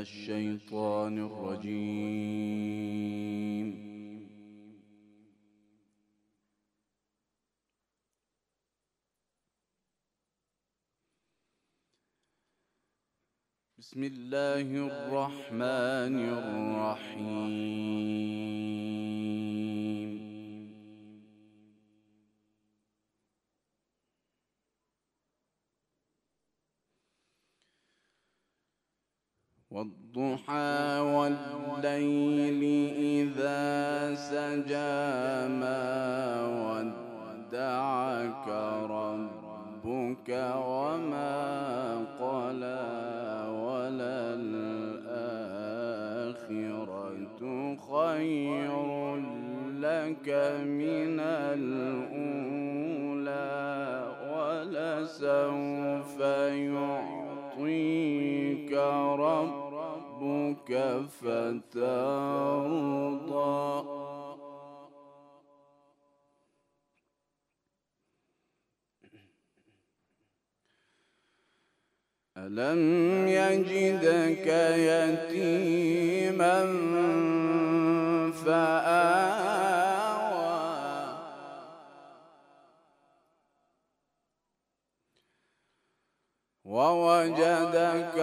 الشيطان الرجيم. بسم الله الرحمن الرحيم. والضحى والليل إذا سجى ما ودعك ربك وما قلى وللآخرة خير لك من الأولى ولسوف يعطيك ربك فترضى. ألم يجدك يتيما فآوى ووجدك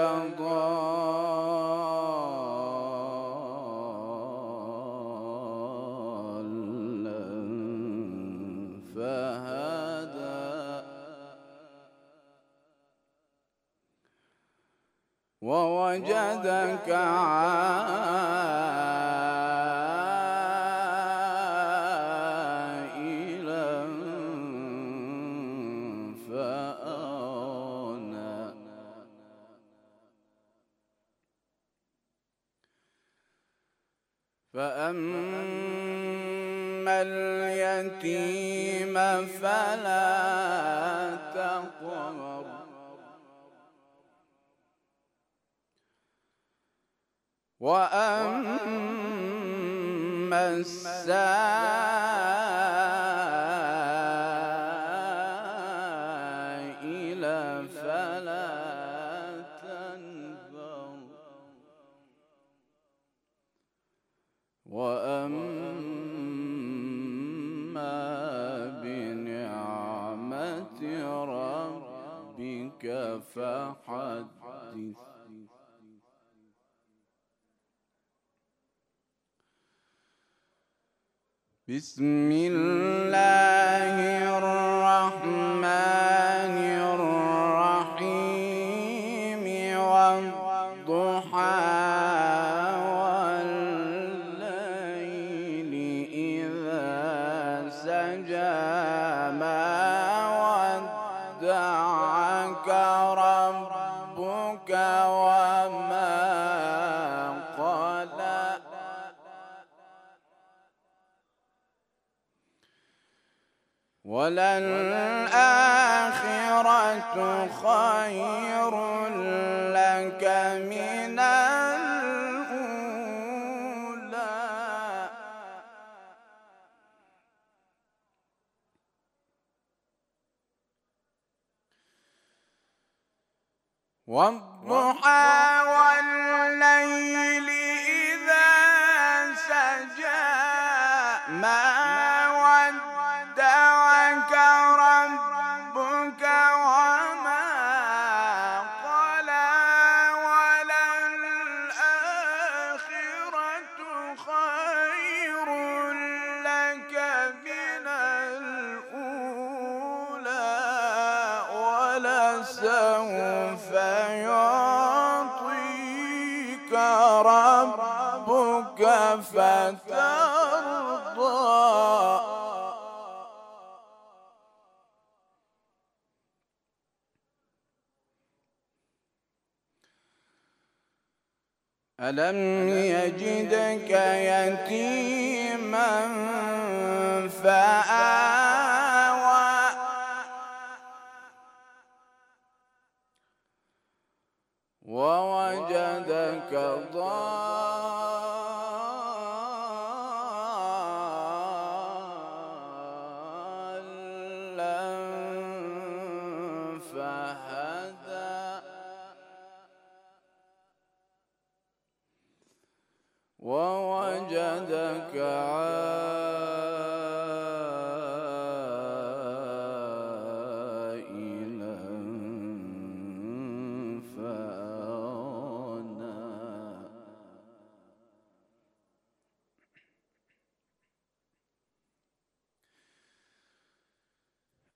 ضالا فهدى ووجدك عائلا فأغنى فأما اليتيم فلا تقهر وأما السائل فلا تنهر وأما بنعمة ربك فحدث. بسم الله الرحمن الرحيم. والضحى والليل إذا سجى ما ودعك ربك وما قلى وللآخرة خير لك من الأولى والضحى والليل إذا سجى ما ودعك ربك وما قلى وللآخرة خير لك من الأولى ولسوف يعطيك ربك فترضى. ألم يجدك يتيما فآوى ووجدك ضالا فهدى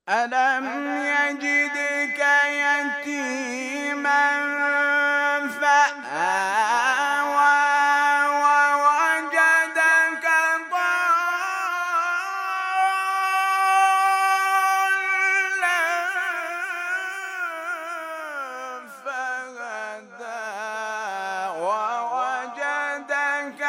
ألم يجدك يتيما فآوى ووجدك ضالا فهدى ووجدك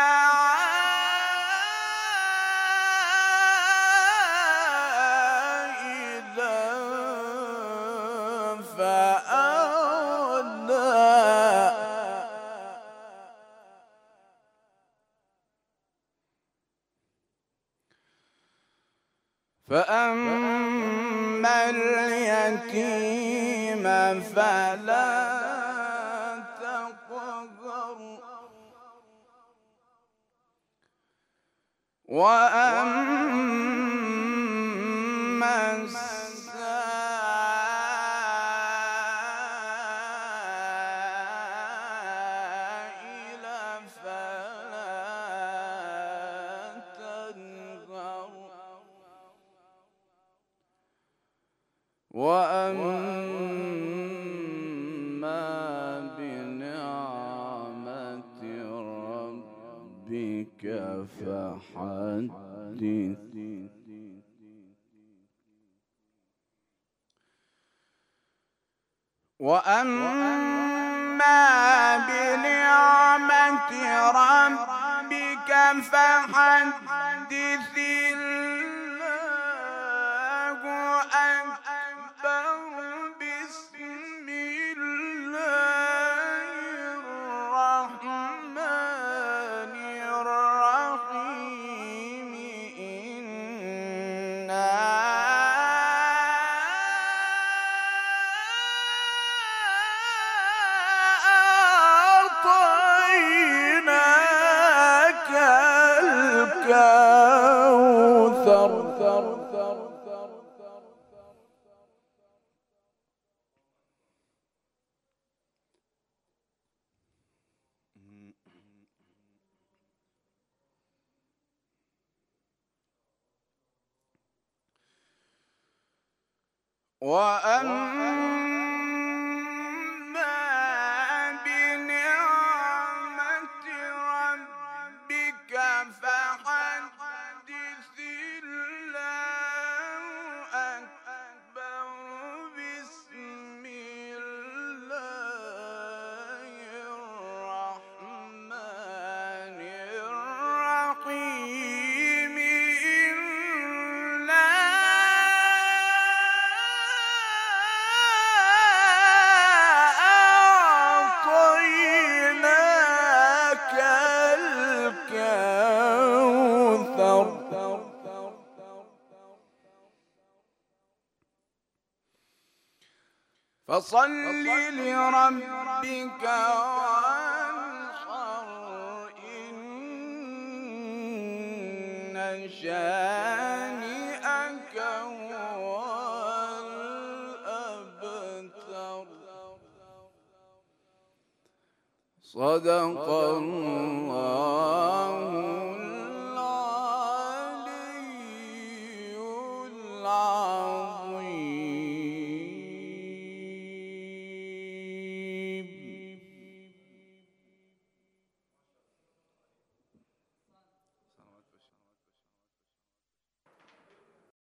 فأما اليتيم فلا تقهر وأما السائل فلا تنهر وأما بنعمة ربك فحدث وأما بنعمة ربك فحدث الله أكبر بسم الله الرحمن الرحيم إنا أعطيناك الكوثر وأما بنعمة ربك فحدث الله أكبر بسم الله الرحمن الرحيم إنا أعطيناك الكوثر فصل لربك وانحر إن شانئك هو الأبتر صدق الله